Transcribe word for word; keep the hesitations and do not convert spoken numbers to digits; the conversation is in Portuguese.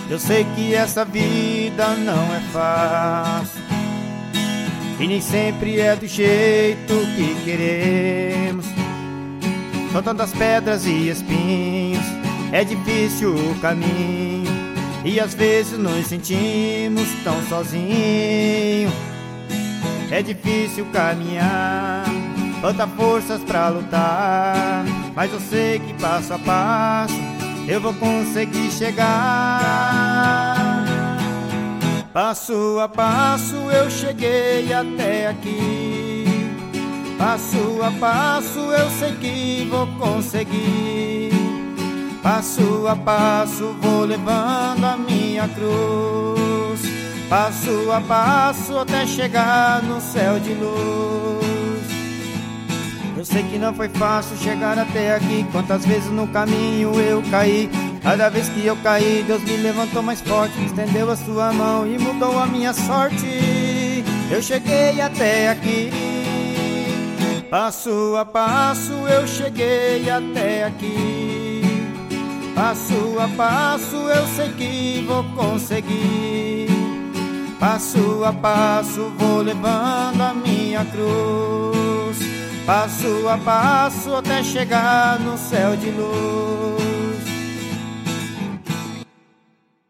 Eu sei que essa vida não é fácil e nem sempre é do jeito que queremos. São tantas pedras e espinhos, é difícil o caminho, e às vezes nos sentimos tão sozinhos. É difícil caminhar, falta forças pra lutar, mas eu sei que passo a passo eu vou conseguir chegar. Passo a passo eu cheguei até aqui, passo a passo eu sei que vou conseguir. Passo a passo vou levando a minha cruz, passo a passo até chegar no céu de luz. Eu sei que não foi fácil chegar até aqui, quantas vezes no caminho eu caí. Cada vez que eu caí, Deus me levantou mais forte, estendeu a sua mão e mudou a minha sorte. Eu cheguei até aqui, passo a passo eu cheguei até aqui. Passo a passo eu sei que vou conseguir. Passo a passo vou levando a minha cruz, passo a passo até chegar no céu de luz.